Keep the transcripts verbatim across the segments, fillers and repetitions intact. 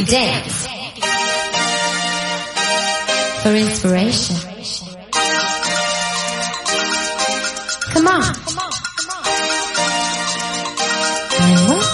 you dance for inspiration. Come on. And what?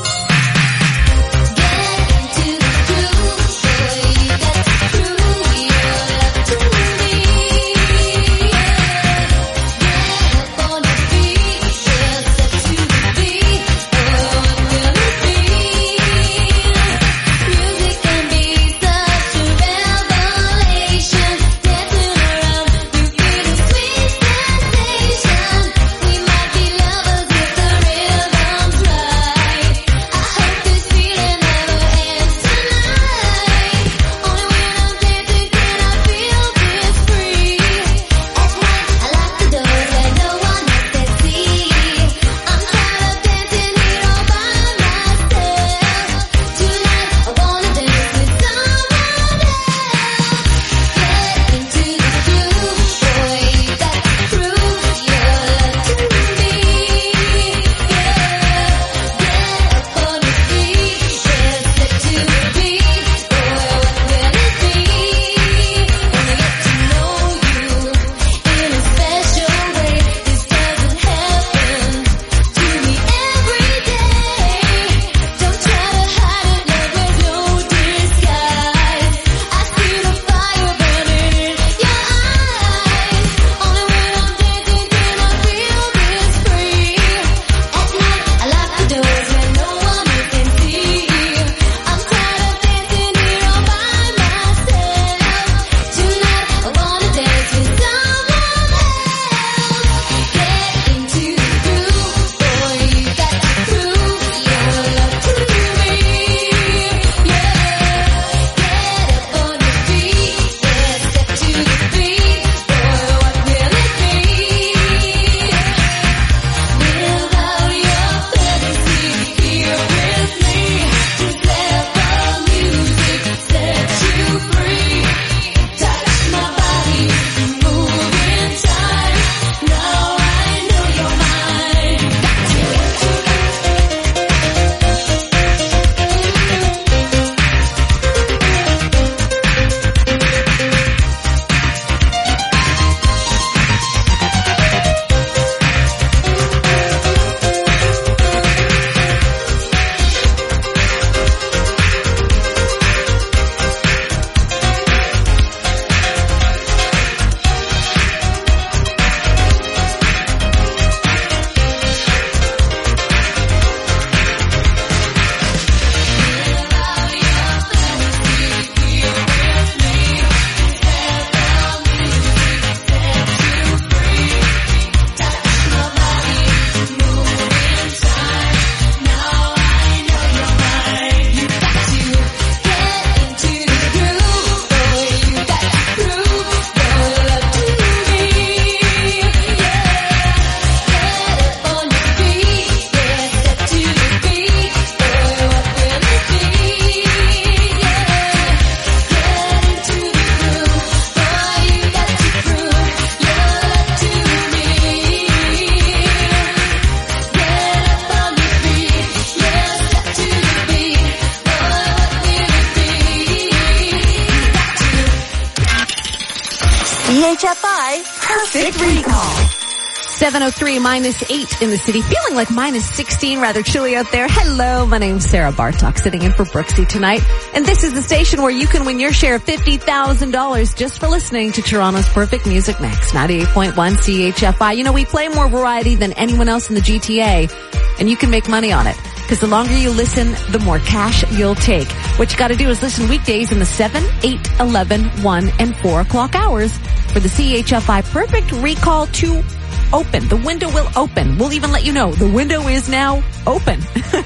Perfect Recall. seven oh three, minus eight in the city. Feeling like minus sixteen, rather chilly out there. Hello, my name's Sarah Bartok, sitting in for Brooksy tonight. And this is the station where you can win your share of fifty thousand dollars just for listening to Toronto's Perfect Music Mix, ninety-eight point one C H F I. You know, we play more variety than anyone else in the G T A, and you can make money on it. Because the longer you listen, the more cash you'll take. What you gotta do is listen weekdays in the seven, eight, eleven, one, and four o'clock hours for the C H F I Perfect Recall to open. The window will open. We'll even let you know the window is now open.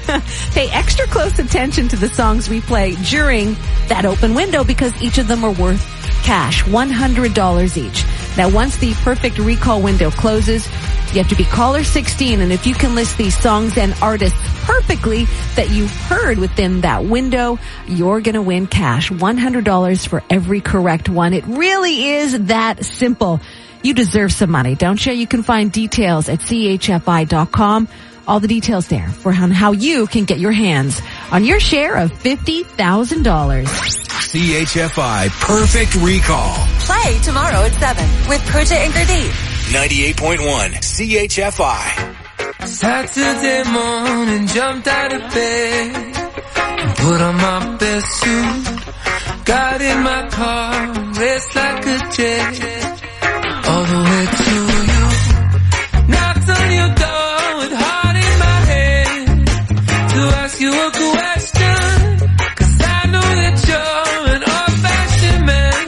Pay extra close attention to the songs we play during that open window because each of them are worth cash, one hundred dollars each. Now, once the Perfect Recall window closes, you have to be caller sixteen, and if you can list these songs and artists perfectly that you heard within that window, you're going to win cash, one hundred dollars for every correct one. It really is that simple. You deserve some money, don't you? You can find details at C H F I dot com. All the details there for how you can get your hands on your share of fifty thousand dollars. C H F I Perfect Recall. Play tomorrow at seven with Pooja and Gurdeep. ninety-eight point one C H F I. Saturday morning, jumped out of bed and put on my best suit. Got in my car, raced like a jet all the way to you. Knocked on your door with heart in my head to ask you a question, 'cause I know that you're an old-fashioned man.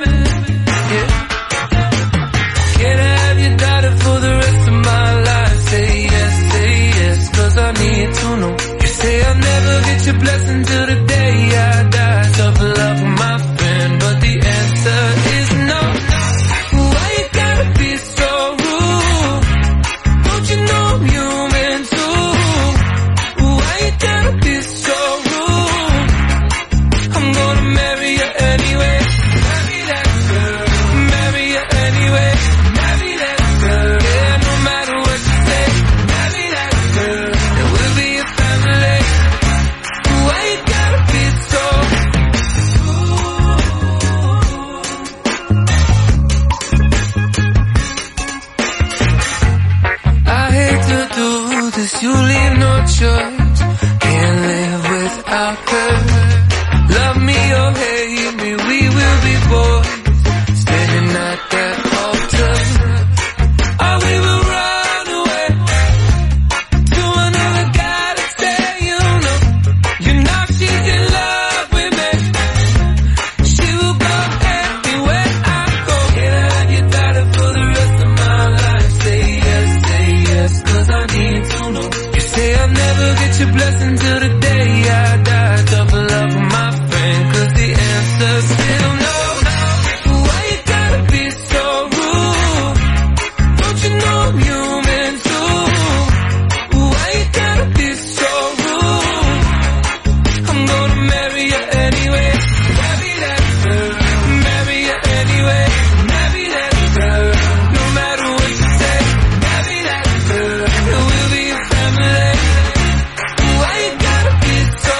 Yeah. Can I have your daughter for the rest of my life? Say yes, say yes, 'cause I need to know. You say I'll never get your blessing till the day I die. Tough love with my friend, but the answer is no. Why you gotta be so rude? Don't you know I'm human too? Why you gotta be so rude? I'm gonna marry you anyway. Marry that girl. Marry you anyway. Marry that girl. Yeah, no matter what you say. Marry that girl. And we'll be a family. Why you gotta be so I hate to do this, you leave no choice. Can't live without her. Love me or hate me, we will be boys, standing at that altar. Or we will run away to another guy to say you know. You know she's in love with me. She will go anywhere I go. Can I have your daughter for the rest of my life? Say yes, say yes, 'cause I need to know. You say I'll never get your blessing till the day I die. Double love with my friend, 'cause the answer's still no. Why you gotta be so rude? Don't you know I'm human too? Why you gotta be so rude? I'm gonna marry you anyway. Marry that girl. Marry you anyway. Marry that girl. No matter what you say. Marry that girl. And we'll be a family. Why you gotta be so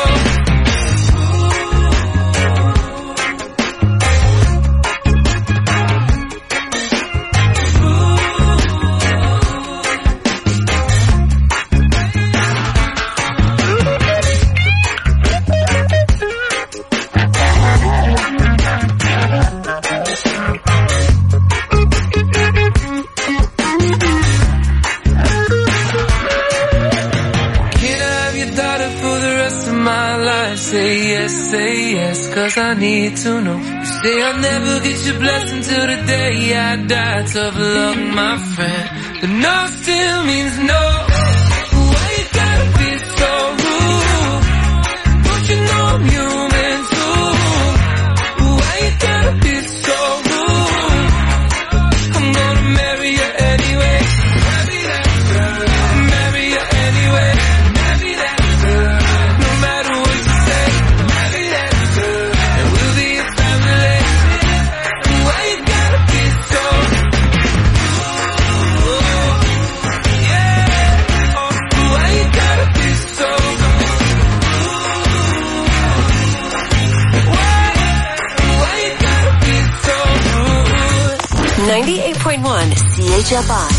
Can I have your daughter for the rest of my life? Say yes, say yes, 'cause I need to know. You say I'll never get your blessing till the day I die. Tough luck, my friend. The no still means no. Why you gotta be so rude? Don't you know I'm human too? Why you gotta be so rude? I'm gonna marry you anyway. Marry that girl. Marry you anyway. Marry that girl. No matter what you say. Marry that girl. And we'll be a family. Why you gotta be so yeah. Oh, why you gotta be so Why? Why you gotta be so rude? ninety-eight point one C H F I.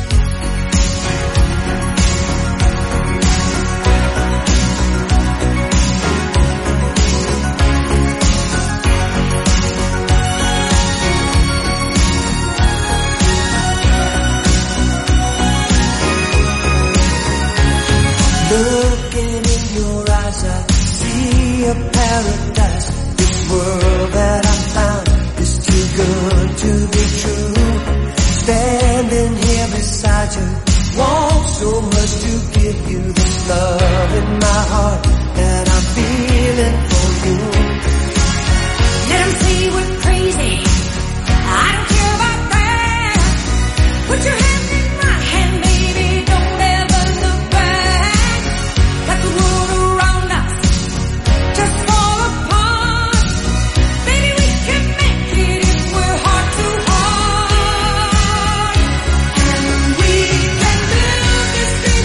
Looking in your eyes, I see a paradise. This world that I found is too good to be true. Standing here beside you, want so much to give you this love in my heart that I'm feeling for you. Let 'em say we're crazy. I don't care about that. Put your hand in my hand, baby. Don't ever look back. Let the world around us just fall apart. Baby, we can make it if we're heart to heart. And we can build this dream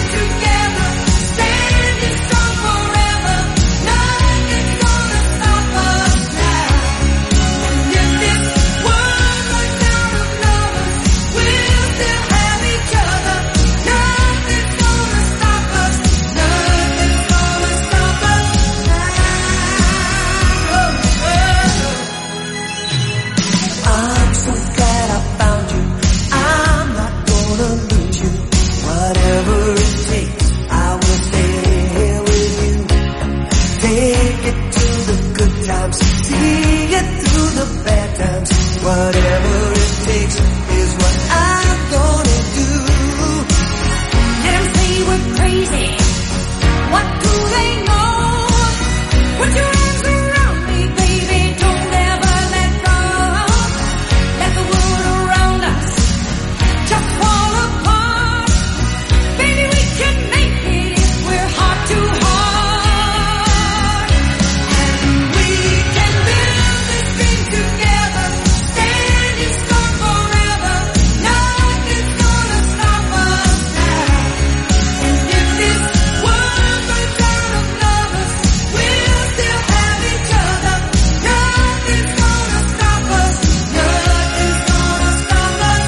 the bad times. Whatever it takes is what I'm gonna do. Let them say we're crazy. What do they know? Put your arms around me, baby. Don't ever let go. Let the world around us just fall apart. Baby, we can make it if we're heart to heart. And we can build this thing together, standing strong forever. Nothing's gonna stop us now. And if this world runs out of lovers, we'll still have each other. Nothing's gonna stop us. Nothing's gonna stop us.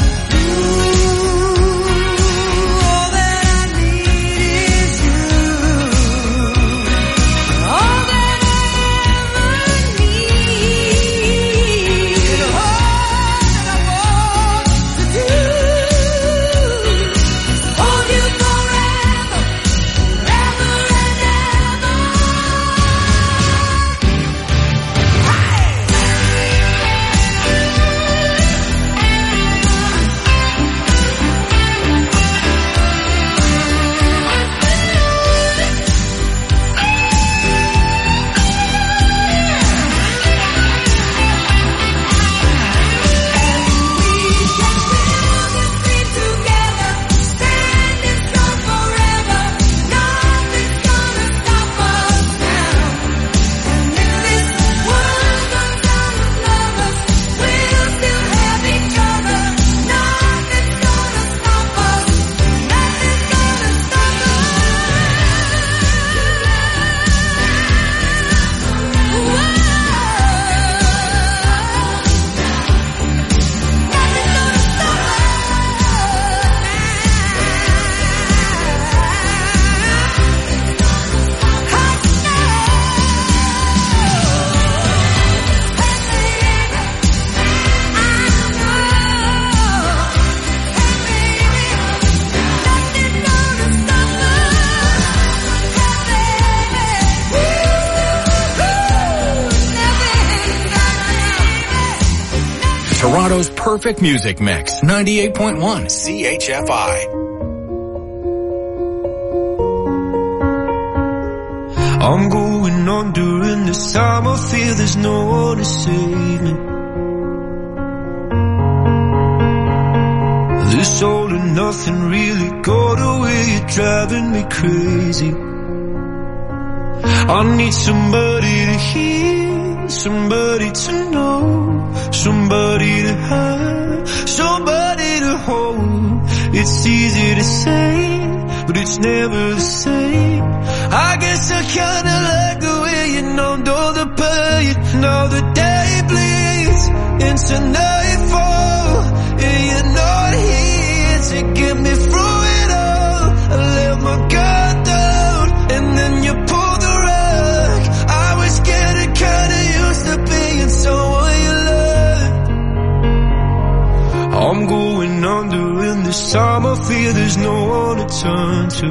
Ooh, all that I need is you. All that I ever need. All that I want to do is hold you forever, forever and ever. Toronto's perfect music mix, ninety-eight point one C H F I. I'm going on during this time. I feel there's no one to save me. This all and nothing really got away. You're driving me crazy. I need somebody to hear, somebody to know, somebody to have, somebody to hold. It's easy to say, but it's never the same. I guess I kinda like the way you numbed all the pain. Now the day bleeds into nightfall, and you're not here to get me through it all. I let my guard down, and then you pulled the rug. I was getting kinda used to being someone you loved. I'm going under, and this time I feel there's no one to turn to.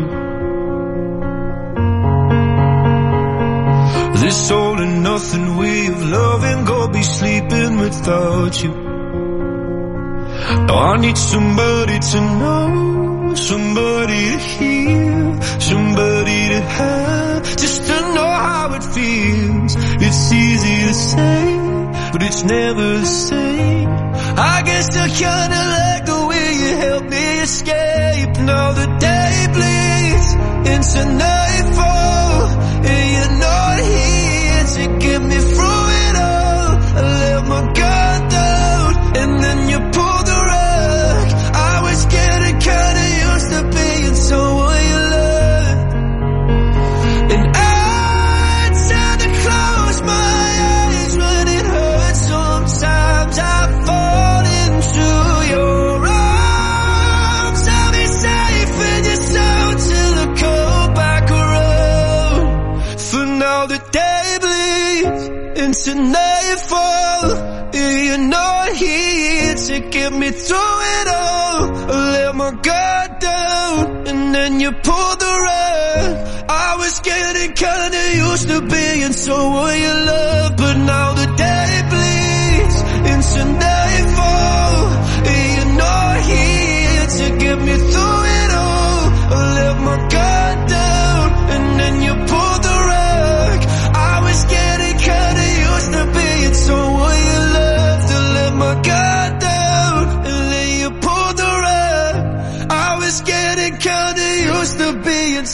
This all and nothing way of loving, go be sleeping without you. Now I need somebody to know, somebody to hear, somebody to have, just to know how it feels. It's easy to say, but it's never the same. I guess I kinda like the way you help me escape. Now the day bleeds into nightfall, and you're not here to get me through it all. I let my guard down, and then you pulled the rug. I was getting kinda used to being someone you loved. And I tend to close my eyes when it hurts. Sometimes I fall into your arms. I'll be safe in your soul till I come back around. For now the day bleeds into nightfall, and you're not here to get me through it all. I let my guard down, and then you pulled the rug. I was getting kinda used to being someone you love, but now the day bleeds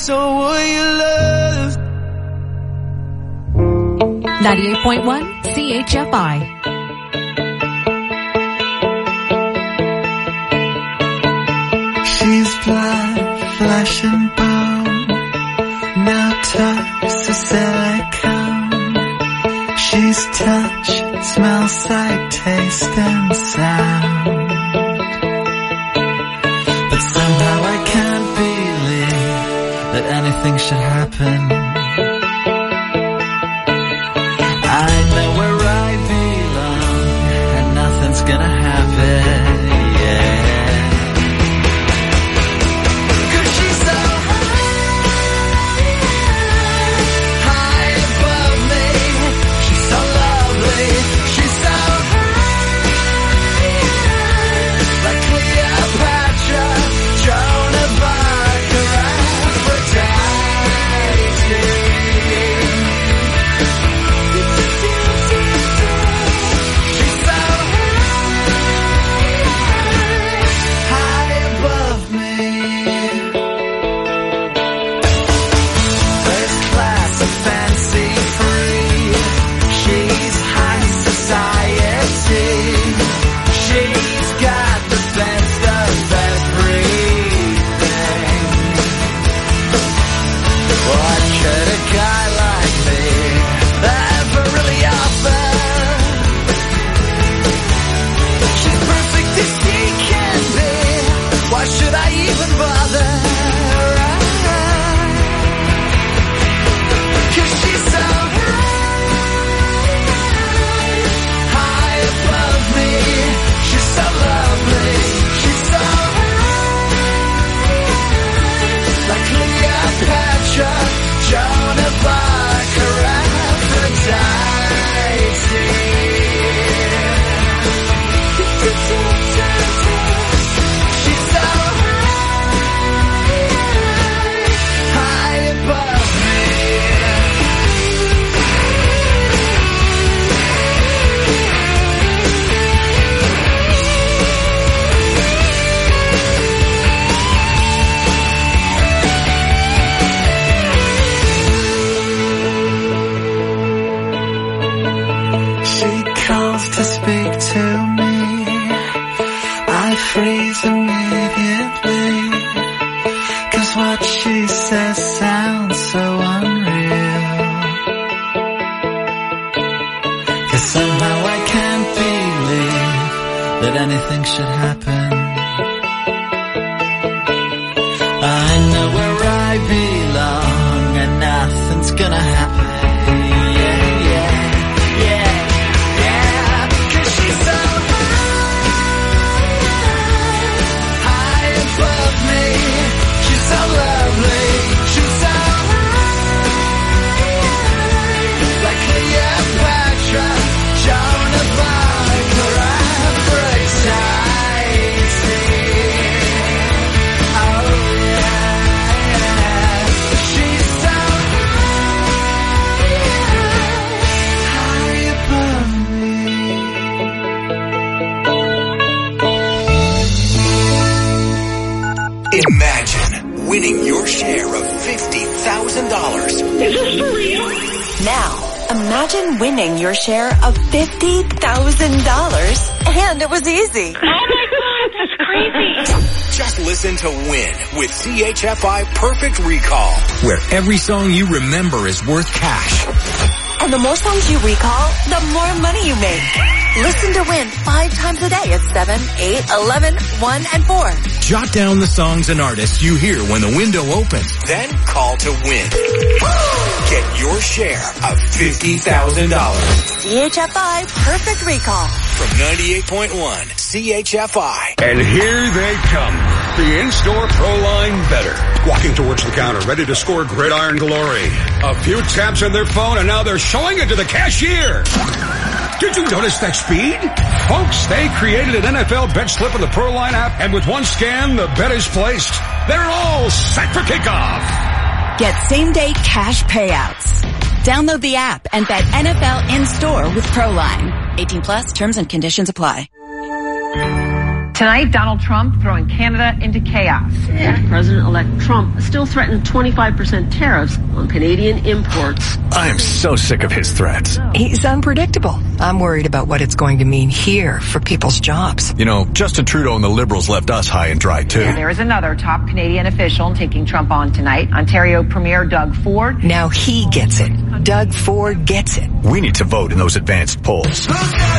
So will you love? ninety-eight point one C H F I. She's blood, flesh and bone, no touch of silicone. She's touch, smell, sight, taste and sound. But somehow I can't believe that anything should happen. I know where I belong and nothing's gonna happen, yeah. Cause she's so high, high above me. She's so lovely, she's so high, like Cleopatra, Joan of Arc, or Aphrodite. She's so high, high above me. First class and fancy free. She's high society. She's got the best of everything. What could a guy like me ever really offer? She's perfect as she can be. Why should I even bother? Cause she's so high, high above me. She's so lovely. She's so high, like Cleopatra, Joan of Arc, or Aphrodite. She's so high, high above me. She calls to speak to me. I freeze immediately. Cause what she says sounds so unreal. Cause somehow I can't believe that anything should happen. I know where I belong and nothing's gonna happen. Yeah, yeah, yeah, yeah. Cause she's so high, high above me. She's so lovely. She's so high, like Cleopatra, Joan of Arc, or Aphrodite. Oh yeah, she's so high, high above me. Imagine winning your share of fifty thousand dollars. Now, imagine winning your share of fifty thousand dollars. And it was easy. Just listen to Win with C H F I Perfect Recall, where every song you remember is worth cash. And the more songs you recall, the more money you make. Listen to Win five times a day at seven, eight, eleven, one, and four. Jot down the songs and artists you hear when the window opens. Then call to win. Get your share of fifty thousand dollars. C H F I Perfect Recall. From ninety-eight point one C H F I. And here they come. The in-store Pro-Line Better. Walking towards the counter, ready to score gridiron glory. A few taps on their phone and now they're showing it to the cashier. Did you notice that speed? Folks, they created an N F L bet slip in the Pro-Line app, and with one scan, the bet is placed. They're all set for kickoff. Get same-day cash payouts. Download the app and bet N F L in-store with Pro-Line. eighteen plus, terms and conditions apply. Tonight, Donald Trump throwing Canada into chaos. President-elect Trump still threatened twenty-five percent tariffs on Canadian imports. I am so sick of his threats. He's unpredictable. I'm worried about what it's going to mean here for people's jobs. You know, Justin Trudeau and the Liberals left us high and dry, too. And there is another top Canadian official taking Trump on tonight, Ontario Premier Doug Ford. Now he gets it. Doug Ford gets it. We need to vote in those advanced polls.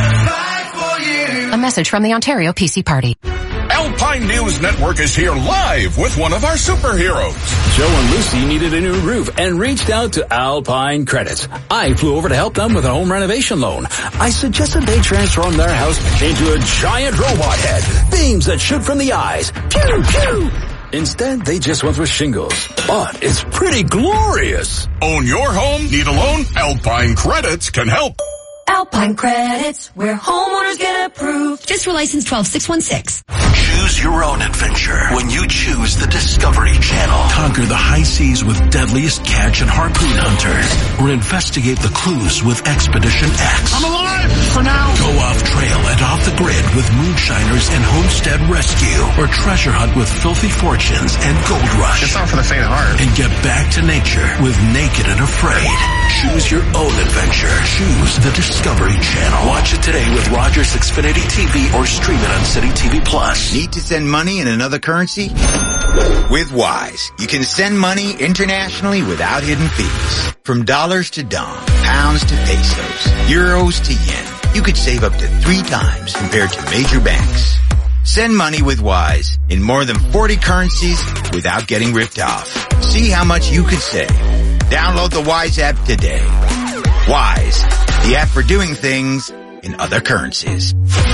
A message from the Ontario P C Party. Alpine News Network is here live with one of our superheroes. Joe and Lucy needed a new roof and reached out to Alpine Credits. I flew over to help them with a home renovation loan. I suggested they transform their house into a giant robot head. Beams that shoot from the eyes. Pew, pew. Instead, they just went with shingles. But it's pretty glorious. Own your home? Need a loan? Alpine Credits can help. Alpine Credits, where homeowners get approved. Fiscal license twelve six one six. Choose your own adventure when you choose the Discovery Channel. Conquer the high seas with deadliest catch and harpoon hunters. Or investigate the clues with Expedition X. I'm alive for now. Go off trail and off the grid with Moonshiners and Homestead Rescue. Or treasure hunt with Filthy Fortunes and Gold Rush. It's not for the faint of heart. And get back to nature with Naked and Afraid. Choose your own adventure. Choose the Discovery Channel. Watch it today with Rogers Xfinity T V or stream it on City T V Plus. Need to send money in another currency? With Wise, you can send money internationally without hidden fees. From dollars to dong, pounds to pesos, euros to yen. You could save up to three times compared to major banks. Send money with Wise in more than forty currencies without getting ripped off. See how much you could save. Download the Wise app today. Wise, the app for doing things in other currencies.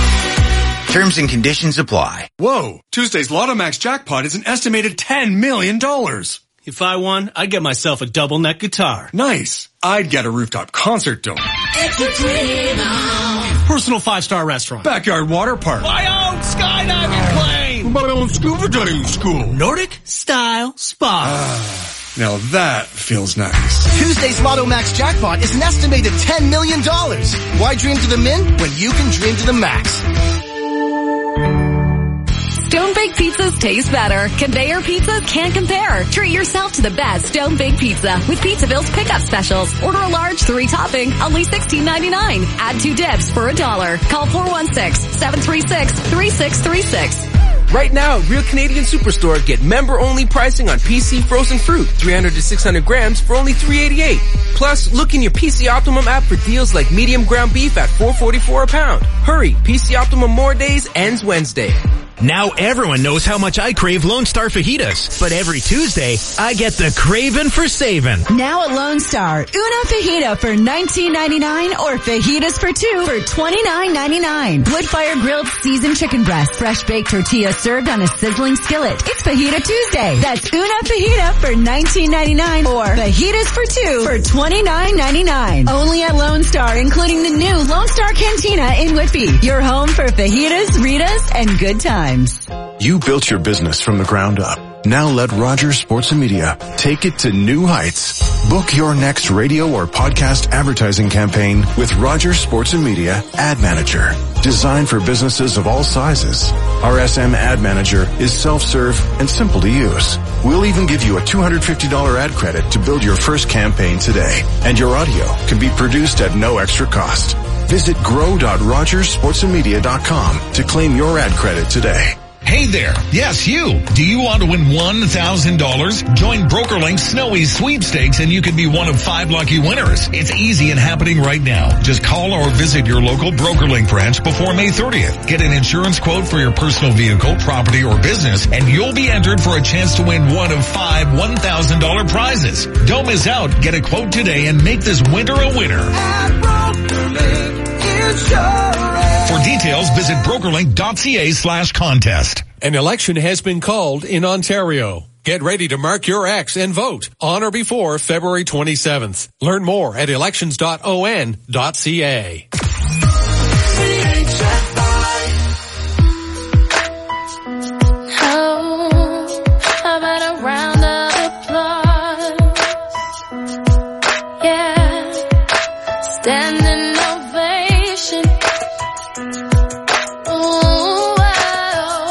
Terms and conditions apply. Whoa, Tuesday's Lotto Max jackpot is an estimated ten million dollars. If I won, I'd get myself a double neck guitar. Nice. I'd get a rooftop concert dome. It's a dream now. Personal five-star restaurant. Backyard water park. My own skydiving plane. My own scuba diving school. Nordic style spa. Ah. Now that feels nice. Tuesday's Lotto Max jackpot is an estimated ten million dollars. Why dream to the min when you can dream to the max? Stone Baked Pizzas taste better. Conveyor pizzas can't compare. Treat yourself to the best Stone Baked Pizza with Pizzaville's pickup specials. Order a large three topping, only sixteen ninety-nine. Add two dips for a dollar. Call four one six, seven three six, three six three six. Right now, Real Canadian Superstore get member-only pricing on P C frozen fruit, three hundred to six hundred grams for only three eighty-eight. Plus, look in your P C Optimum app for deals like medium ground beef at four forty-four a pound. Hurry, P C Optimum More Days ends Wednesday. Now everyone knows how much I crave Lone Star fajitas. But every Tuesday, I get the craving for saving. Now at Lone Star, una fajita for nineteen ninety-nine or fajitas for two for twenty-nine ninety-nine. Wood-fire grilled seasoned chicken breast, fresh baked tortilla served on a sizzling skillet. It's Fajita Tuesday. That's una fajita for nineteen ninety-nine or fajitas for two for twenty-nine ninety-nine. Only at Lone Star, including the new Lone Star Cantina in Whitby. Your home for fajitas, Ritas, and good times. You built your business from the ground up. Now let Rogers Sports and Media take it to new heights. Book your next radio or podcast advertising campaign with Rogers Sports and Media Ad Manager. Designed for businesses of all sizes. R S M Ad Manager is self-serve and simple to use. We'll even give you a two hundred fifty dollars ad credit to build your first campaign today. And your audio can be produced at no extra cost. Visit grow dot rogers sports and media dot com to claim your ad credit today. Hey there. Yes, you. Do you want to win one thousand dollars? Join BrokerLink's Snowy Sweepstakes and you can be one of five lucky winners. It's easy and happening right now. Just call or visit your local BrokerLink branch before May thirtieth. Get an insurance quote for your personal vehicle, property, or business, and you'll be entered for a chance to win one of five one thousand dollars prizes. Don't miss out. Get a quote today and make this winter a winner. For details, visit brokerlink.ca slash contest. An election has been called in Ontario. Get ready to mark your X and vote on or before February twenty-seventh. Learn more at elections dot o n dot c a. Standing ovation. Ooh, wow.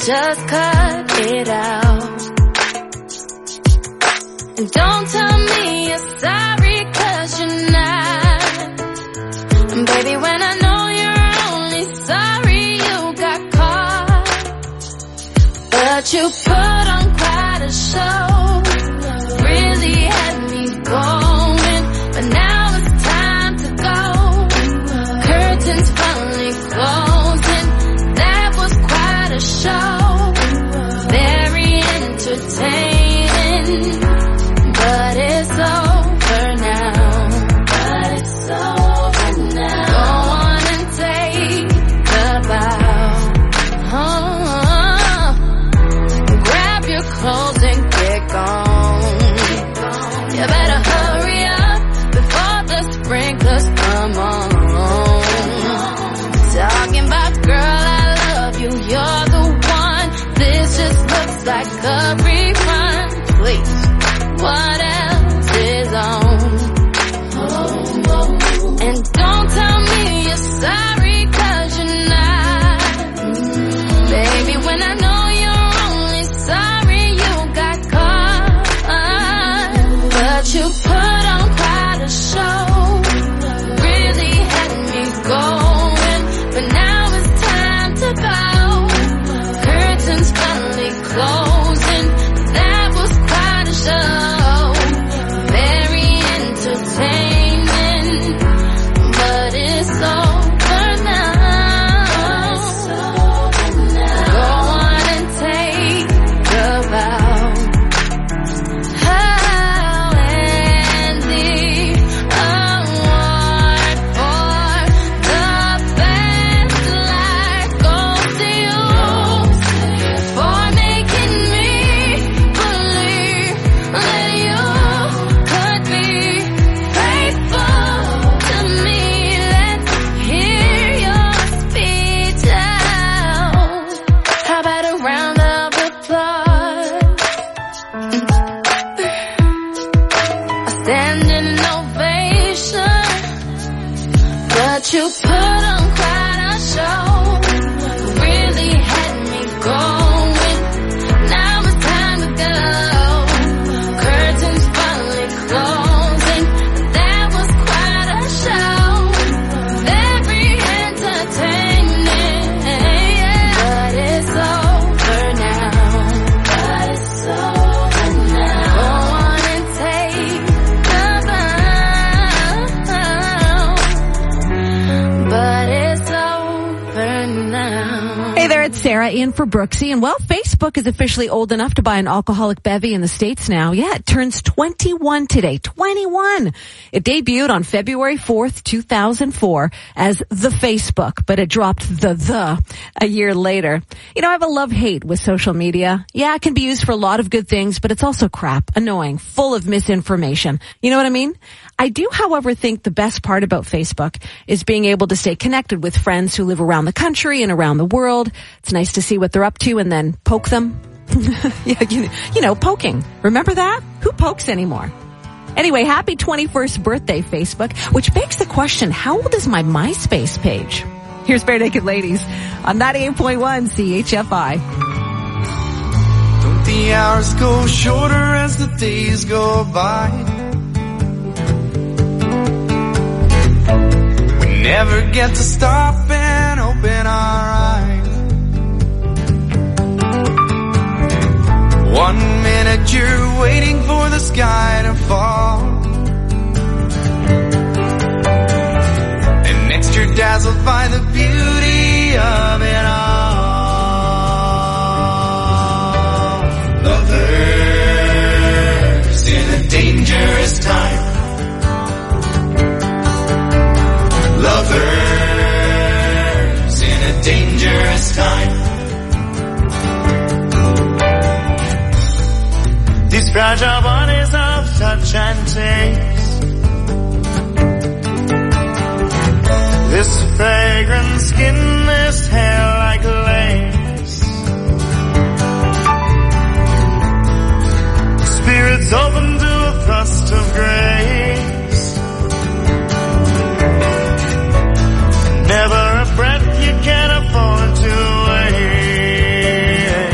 just cut it out. And don't tell me you're sorry, cause you're not. And baby, when I know you're only sorry you got caught. But you put on quite a show, really had me going. But now it's time to go. Curtains finally closing. That was quite a show, very entertaining. But it's over now. But it's over now. Go on and take the bow. Oh, grab your clothes and get gone. You better hurry up before the sprinklers come on. Talking about, girl, I love you, you're the one. This just looks like a rerun. Please, what else is on? And don't tell me you're sorry, cause you're not. Baby, when I know you're only sorry you got caught. But you put on quite a show, really had me going. But now it's time to go. Curtains finally closing. That was quite a show, very entertaining. But it's over now. Go on and take the bow. Oh, and the award for the best life goes to you for making me believe that you could be faithful to me. Let's hear your speech out. How about a round of applause? A standing ovation. But you put on quite a show, really had me going. Now it's time to go. Curtains finally closing. That was quite a show, very entertaining. But it's over now. But it's over now. Go on and take the bow. But it's over now. Hey there, it's Sarah in for Brooksy. And well, Facebook is officially old enough to buy an alcoholic bevy in the States now. Yeah, it turns twenty-one today. twenty-one. It debuted on February fourth, two thousand four as the Facebook, but it dropped the the a year later. You know, I have a love-hate with social media. Yeah, it can be used for a lot of good things, but it's also crap, annoying, full of misinformation. You know what I mean? I do, however, think the best part about Facebook is being able to stay connected with friends who live around the country and around the world. It's nice to see what they're up to and then poke them. yeah, you, you know, poking. Remember that? Who pokes anymore? Anyway, happy twenty-first birthday, Facebook, which begs the question, how old is my MySpace page? Here's Bare Naked Ladies on ninety-eight point one C H F I. Don't the hours go shorter as the days go by? We never get to stop and open our eyes. One minute you're waiting for the sky to fall, and next you're dazzled by the beauty of it all. Lovers in a dangerous time. Lovers in a dangerous time. These fragile bodies of touch and taste, this fragrant skin, this hair like lace, spirits open to a thrust of grace. Never a breath you can afford to waste.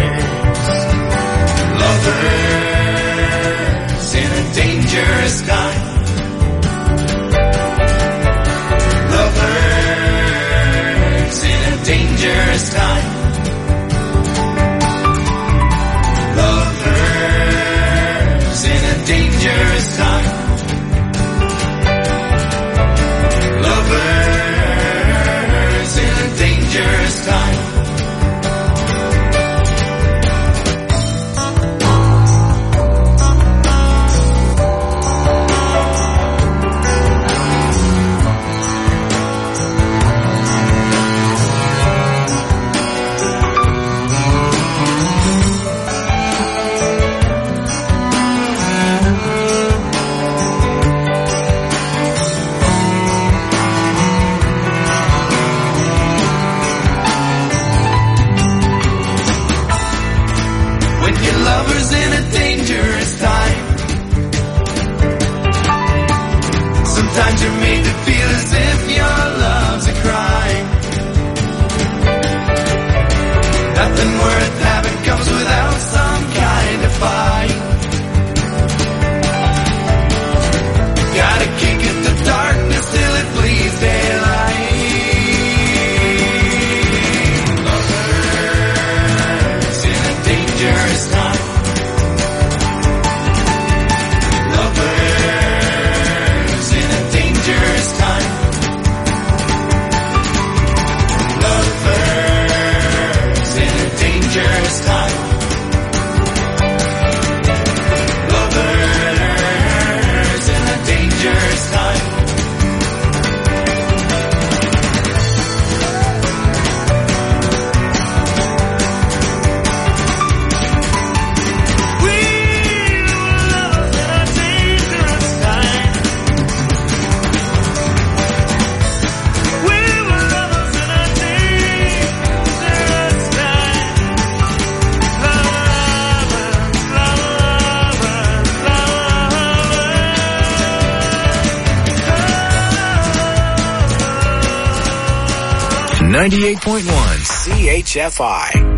ninety-eight point one C H F I.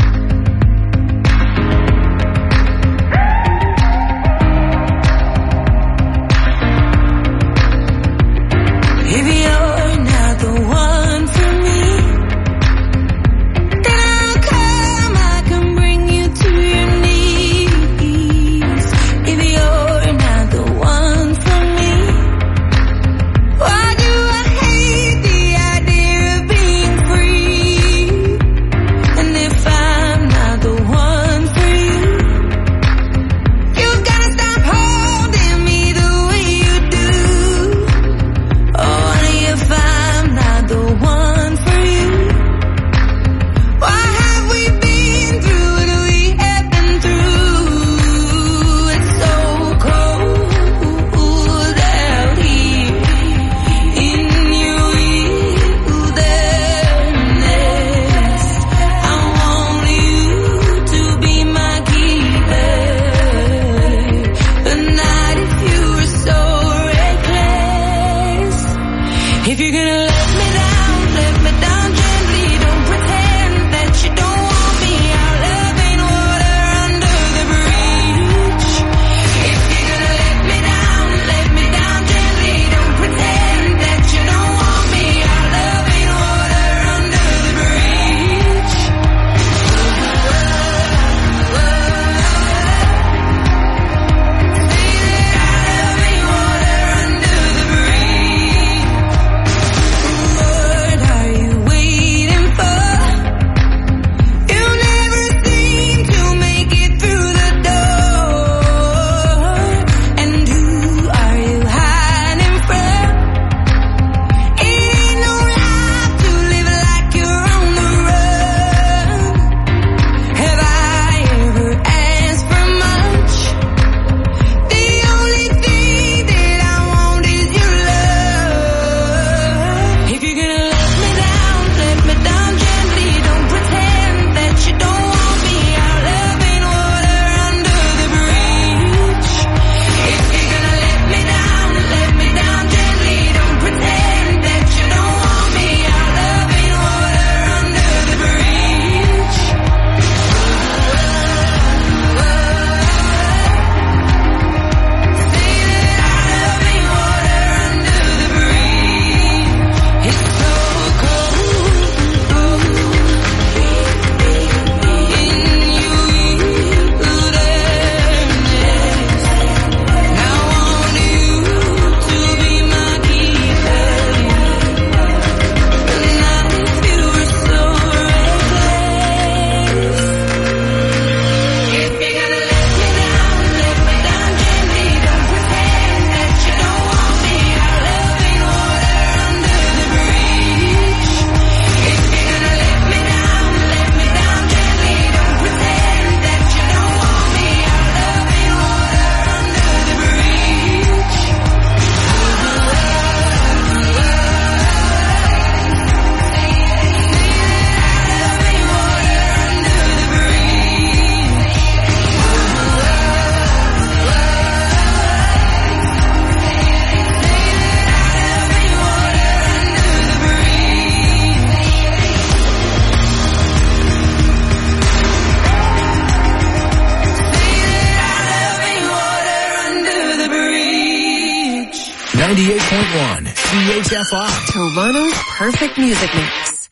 ninety-eight point one C H F I. Toronto's perfect music mix.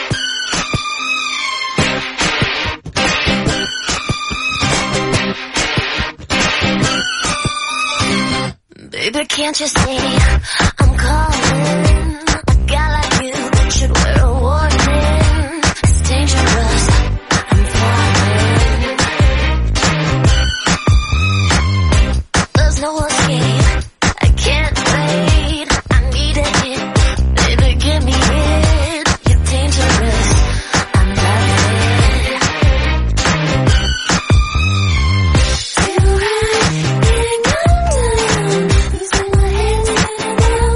Baby, can't you see I'm calling? A guy like you should wear a warning. It's dangerous. I'm falling. There's no escape. I can't wait. I need a hit. Baby, give me it. You're dangerous. I'm loving it. Feel right, getting undone. Losing my head,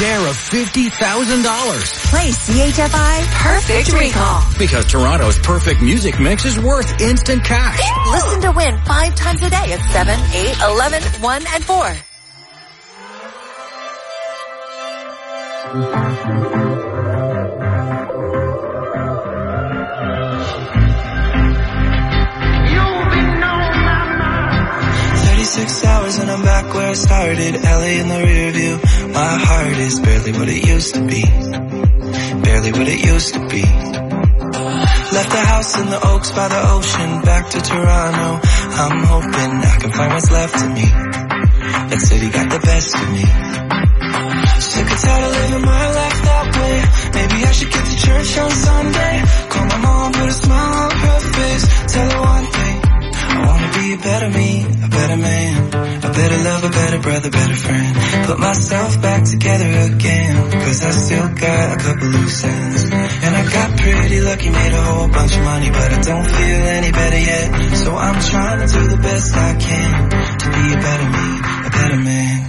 share of fifty thousand dollars. Play C H F I Perfect Recall. Because Toronto's perfect music mix is worth instant cash. Listen to win five times a day at seven, eight, eleven, one, and four. thirty-six hours and I'm back where I started. L A in the rear view. My heart is barely what it used to be. Barely what it used to be. Left the house in the Oaks by the ocean. Back to Toronto. I'm hoping I can find what's left of me. That city got the best of me. Sick and tired of living my life that way. Maybe I should get to church on Sunday. Call my mom, put a smile on her face. Tell her one thing. I wanna be a better me, a better man, a better lover, better brother, better friend. Put myself back together again, cause I still got a couple loose ends. And I got pretty lucky, made a whole bunch of money, but I don't feel any better yet. So I'm trying to do the best I can, to be a better me, a better man.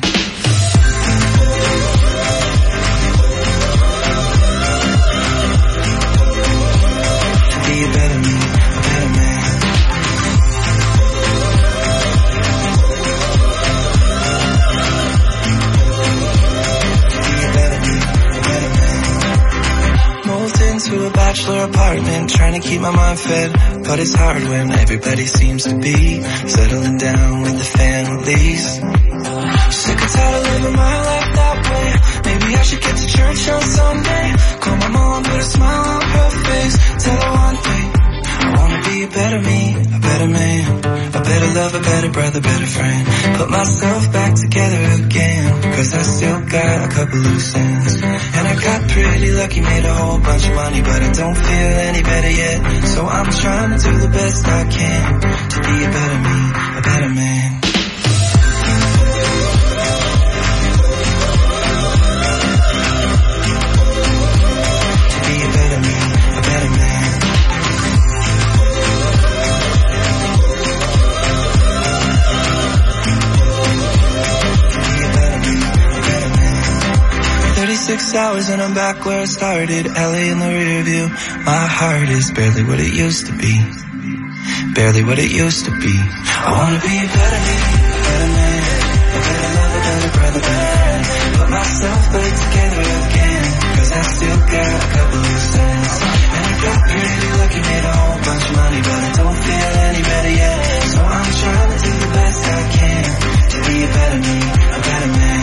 To be a better me, a better man. To a bachelor apartment, trying to keep my mind fed, but it's hard when everybody seems to be settling down with the families. Sick and tired of living my life that way. Maybe I should get to church on Sunday. Call my mom, put a smile on her face. Tell her one thing. I wanna be a better me, a better man, a better lover, better brother, better friend. Put myself back together again, cause I still got a couple loose ends. And I got pretty lucky, made a whole bunch of money, but I don't feel any better yet. So I'm trying to do the best I can, to be a better me, a better man. To be a better me, a better man. thirty-six hours and I'm back where I started. L A in the rear view. My heart is barely what it used to be. Barely what it used to be. I wanna be a better me, a better man, a better lover, better brother, better friend. Put myself back together again, cause I still got a couple loose ends. And I got pretty lucky, made a whole bunch of money, but I don't feel any better yet. So I'm trying to do the best I can, to be a better me, a better man.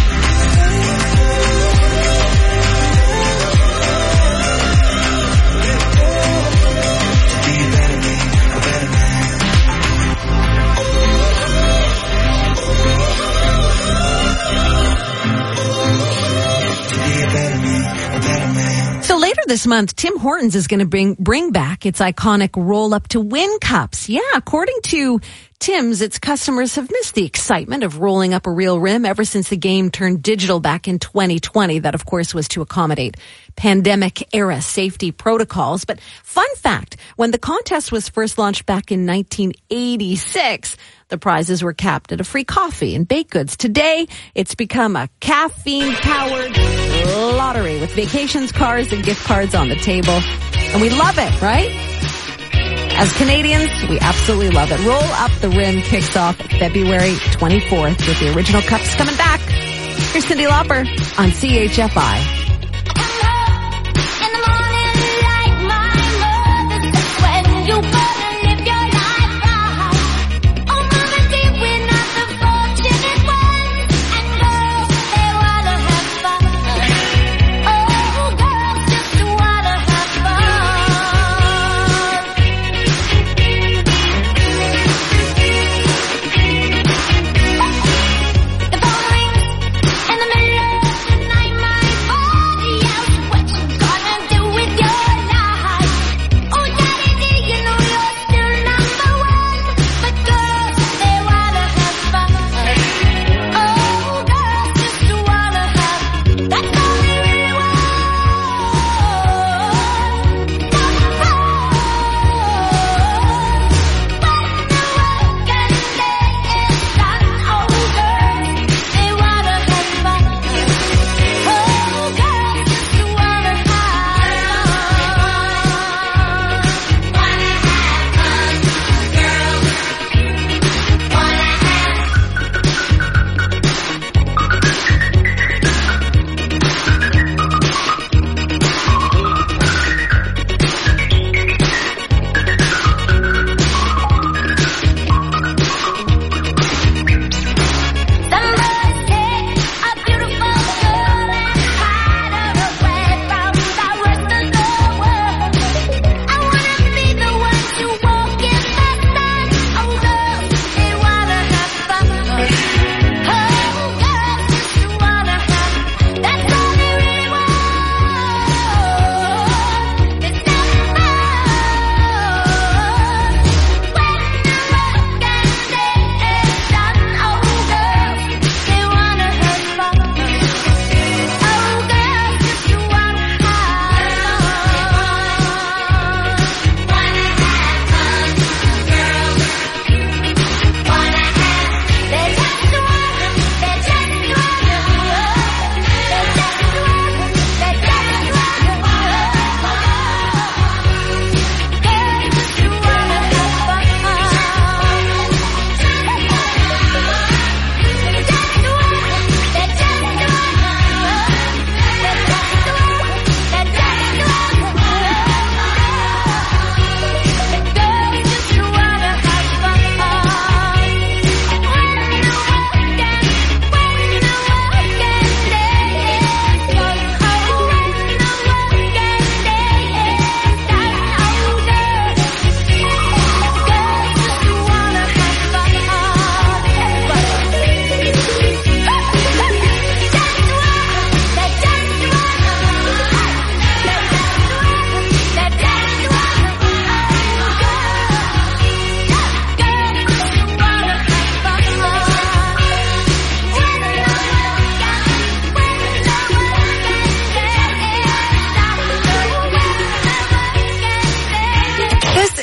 So later this month, Tim Hortons is going to bring bring back its iconic Roll Up to Win cups. Yeah, according to Tim's, its customers have missed the excitement of rolling up a real rim ever since the game turned digital back in twenty twenty. That, of course, was to accommodate pandemic-era safety protocols. But fun fact, when the contest was first launched back in nineteen eighty-six, the prizes were capped at a free coffee and baked goods. Today, it's become a caffeine-powered lottery with vacations, cars, and gift cards on the table. And we love it, right? As Canadians, we absolutely love it. Roll Up the Rim kicks off February twenty-fourth with the original cups coming back. Here's Cyndi Lauper on C H F I. In the middle of the night, my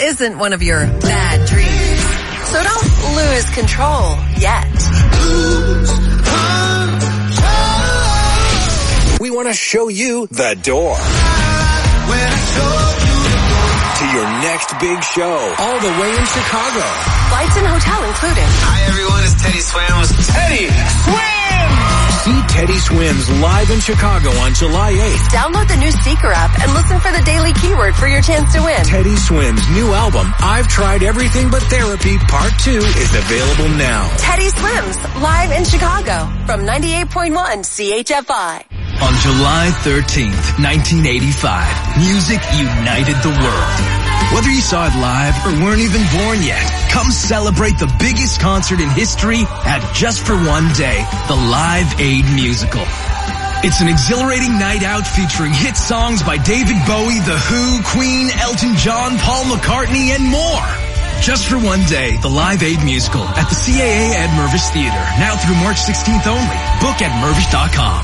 isn't one of your bad dreams. So don't lose control yet. We want to show you the door to your next big show, all the way in Chicago. Flights and hotel included. Hi everyone, it's Teddy Swims. Teddy Swims! See Teddy Swims live in Chicago on July eighth. Download the new Seeker app and listen for the daily keyword for your chance to win. Teddy Swims' new album, I've Tried Everything But Therapy, Part two, is available now. Teddy Swims, live in Chicago from ninety-eight point one C H F I. On July thirteenth, nineteen eighty-five, music united the world. Whether you saw it live or weren't even born yet, come celebrate the biggest concert in history at Just for One Day, the Live Aid Musical. It's an exhilarating night out featuring hit songs by David Bowie, The Who, Queen, Elton John, Paul McCartney, and more. Just for One Day, the Live Aid Musical at the C A A at Mervish Theater, now through March sixteenth only. Book at mervish dot com.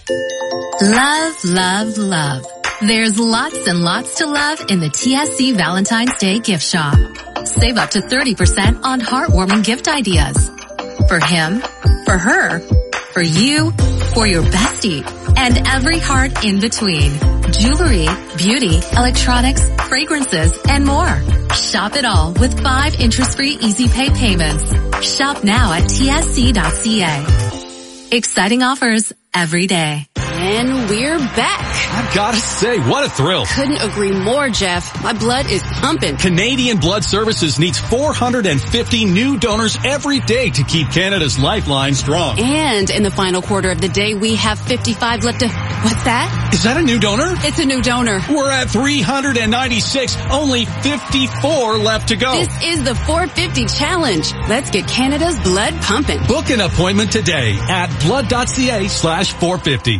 Love, love, love. There's lots and lots to love in the T S C Valentine's Day gift shop. Save up to thirty percent on heartwarming gift ideas. For him, for her, for you, for your bestie, and every heart in between. Jewelry, beauty, electronics, fragrances, and more. Shop it all with five interest-free easy pay payments. Shop now at T S C dot C A. Exciting offers every day. And we're back. I've got to say, what a thrill. Couldn't agree more, Jeff. My blood is pumping. Canadian Blood Services needs four hundred fifty new donors every day to keep Canada's lifeline strong. And in the final quarter of the day, we have fifty-five left to... What's that? Is that a new donor? It's a new donor. We're at three hundred ninety-six, only fifty-four left to go. This is the four fifty challenge. Let's get Canada's blood pumping. Book an appointment today at blood.ca slash 450.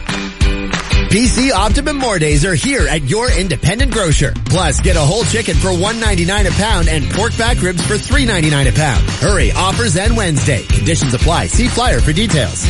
P C Optimum More Days are here at your independent grocer. Plus, get a whole chicken for one ninety-nine a pound and pork back ribs for three ninety-nine a pound. Hurry, offers end Wednesday. Conditions apply. See flyer for details.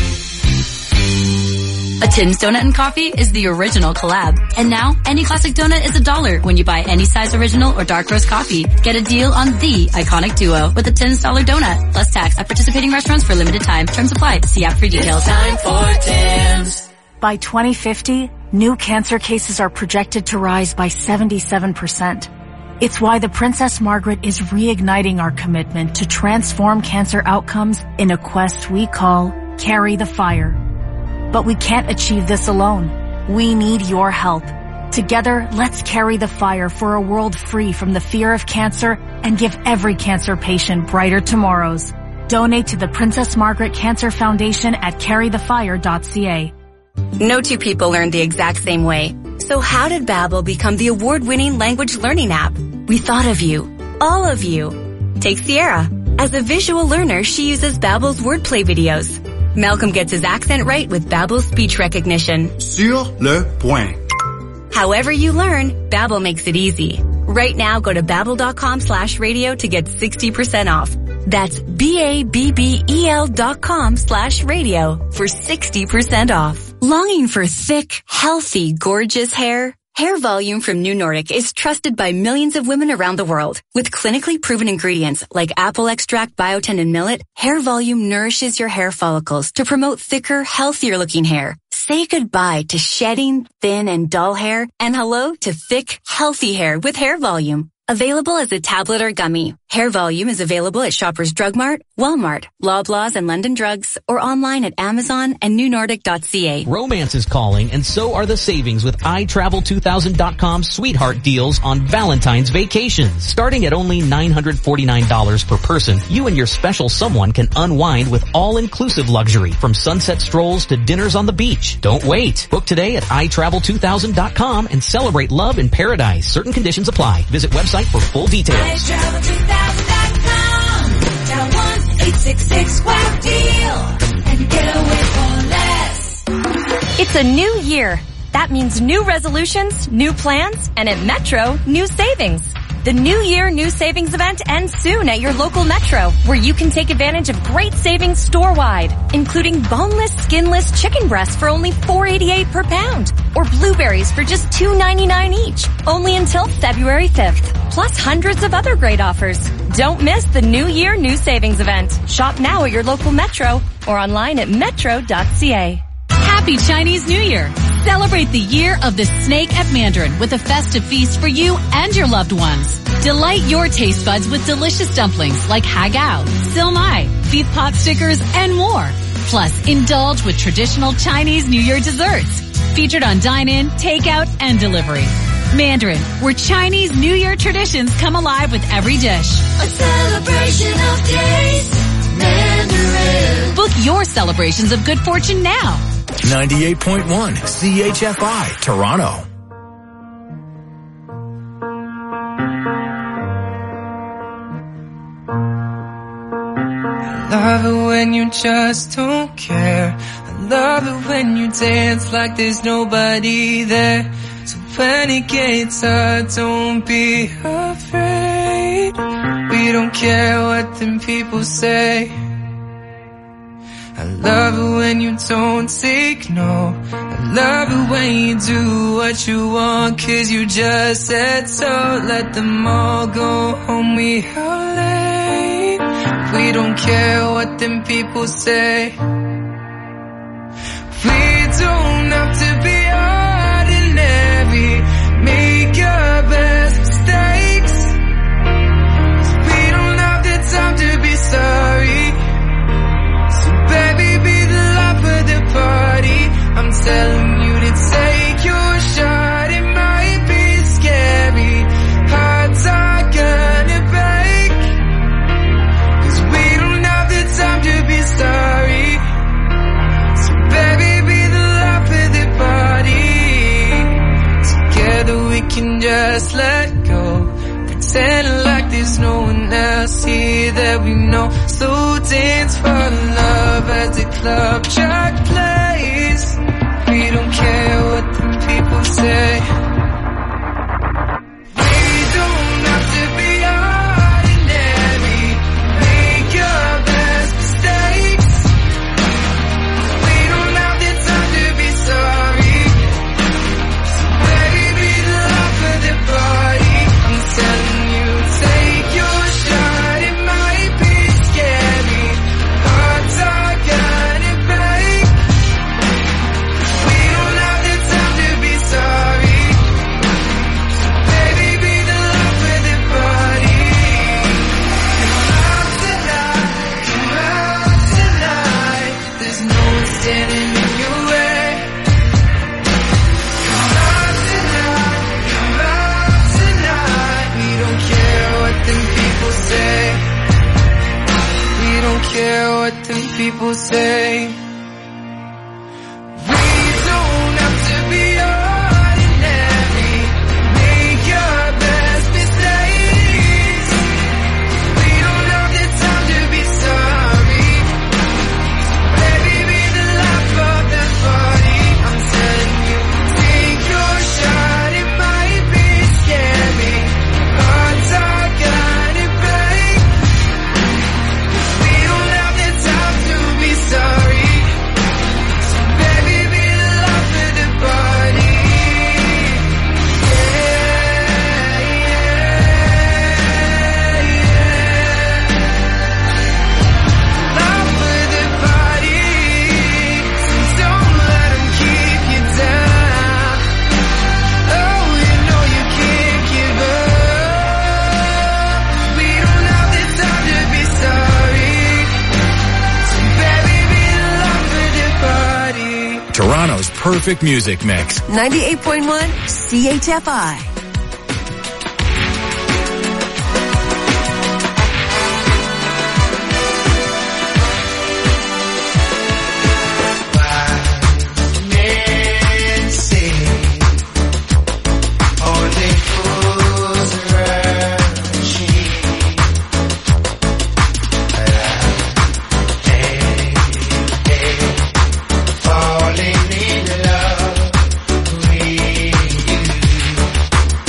A Tim's Donut and Coffee is the original collab. And now, any classic donut is a dollar when you buy any size original or dark roast coffee. Get a deal on the iconic duo with a Tim's Dollar Donut. Plus tax at participating restaurants for limited time. Terms apply. See app for details. Time for Tim's. By twenty fifty, new cancer cases are projected to rise by seventy-seven percent. It's why the Princess Margaret is reigniting our commitment to transform cancer outcomes in a quest we call Carry the Fire. But we can't achieve this alone. We need your help. Together, let's carry the fire for a world free from the fear of cancer and give every cancer patient brighter tomorrows. Donate to the Princess Margaret Cancer Foundation at carry the fire dot c a. No two people learn the exact same way. So how did Babbel become the award-winning language learning app? We thought of you. All of you. Take Sierra. As a visual learner, she uses Babbel's wordplay videos. Malcolm gets his accent right with Babbel's speech recognition. Sur le point. However you learn, Babbel makes it easy. Right now, go to babbel.com slash radio to get sixty percent off. That's B-A-B-B-E-L dot com slash radio for sixty percent off. Longing for thick, healthy, gorgeous hair? Hair Volume from New Nordic is trusted by millions of women around the world. With clinically proven ingredients like apple extract, biotin, and millet, Hair Volume nourishes your hair follicles to promote thicker, healthier looking hair. Say goodbye to shedding, thin, and dull hair, and hello to thick, healthy hair with Hair Volume. Available as a tablet or gummy, Hair Volume is available at Shoppers Drug Mart, Walmart, Loblaws, and London Drugs, or online at Amazon and new nordic dot c a. Romance is calling, and so are the savings with i travel two thousand dot com sweetheart deals on Valentine's vacations. Starting at only nine hundred forty-nine dollars per person, you and your special someone can unwind with all-inclusive luxury, from sunset strolls to dinners on the beach. Don't wait. Book today at i travel two thousand dot com and celebrate love in paradise. Certain conditions apply. Visit website for full details. i travel two thousand dot com. Dial one eight six six wow deal and get away for less. It's a new year. That means new resolutions, new plans, and at Metro, new savings. The New Year New Savings event ends soon at your local Metro, where you can take advantage of great savings store-wide, including boneless, skinless chicken breasts for only four eighty-eight per pound, or blueberries for just two ninety-nine each, only until February fifth. Plus hundreds of other great offers. Don't miss the New Year New Savings event. Shop now at your local Metro or online at metro dot c a. Happy Chinese New Year! Celebrate the year of the snake at Mandarin with a festive feast for you and your loved ones. Delight your taste buds with delicious dumplings like hagao, silmai, beef pot stickers, and more. Plus, indulge with traditional Chinese New Year desserts. Featured on dine-in, takeout, and delivery. Mandarin, where Chinese New Year traditions come alive with every dish. A celebration of taste, Mandarin. Book your celebrations of good fortune now. ninety-eight point one C H F I, Toronto. Love it when you just don't care. I love it when you dance like there's nobody there. So when it gets hard, don't be afraid. We don't care what them people say. I love it when you don't take no. I love it when you do what you want, cause you just said so. Let them all go home, we are late. We don't care what them people say. We don't have to be ordinary. Make your best mistakes. We don't have the time to be sorry. So baby, be the life of the party. I'm telling you to take your shot. It might be scary. Hearts are gonna break. Cause we don't have the time to be sorry. So baby, be the life of the party. Together we can just let go. Pretending like there's no one else here that we know. So dance for love as the club track plays. We don't care what the people say. We don't have to be ordinary. Make your best mistakes. We don't have the time to be sorry. So baby, be the life of the party. I'm telling you, take your shot. It might be scary. Hearts are gonna break. We don't have the time to be sorry. So baby, be the life of the party. Come out tonight, come out tonight. There's no one standing in your way. Come out tonight, come out tonight. We don't care what them people say. We don't care what them people say. We don't have to be ordinary. Make your best mistakes. We don't have the time to be sorry. Baby, be the life of the party. I'm telling you, take your shot. It might be scary. Hearts are gonna break. We don't have the time to be sorry. So baby, be the life of the party. Yeah, yeah, yeah. Life of the party. So don't let them keep you down. Oh, you know you can't give up. We don't have the time to be sorry. So baby, be the life of the party. Toronto's perfect music mix. ninety-eight point one C H F I. Men say only fools rush in. Hey, hey, falling in love with you.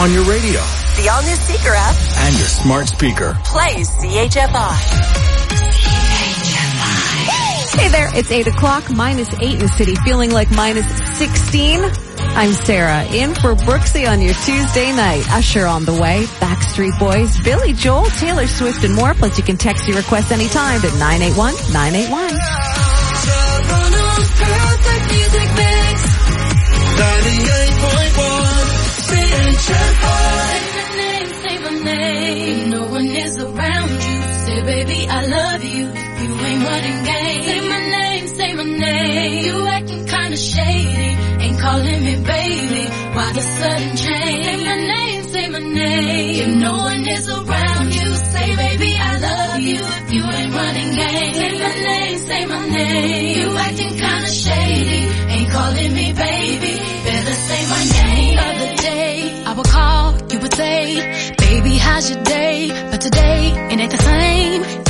on your radio The all-new Seeker app. and your smart speaker. Play C H F I. Hey there, it's eight o'clock, minus eight in the city, feeling like minus sixteen. I'm Sarah, in for Brooksy on your Tuesday night. Usher on the way, Backstreet Boys, Billy Joel, Taylor Swift, and more. Plus, you can text your request anytime at nine eight one, nine eight one. ninety-eight point one C H F I. Say my name, say my name. No one is around you. Say, baby, I love you. You ain't running game. Say my name, say my name. You acting kinda shady. Ain't calling me baby. Why the sudden change? Say my name, say my name. If no one is around you, say, baby, I love you. If you ain't running game. Say my name, say my name. You acting kinda shady. Ain't calling me baby. Better say my name. The other day, I would call, you would say, baby, how's your day? But today, it ain't the same.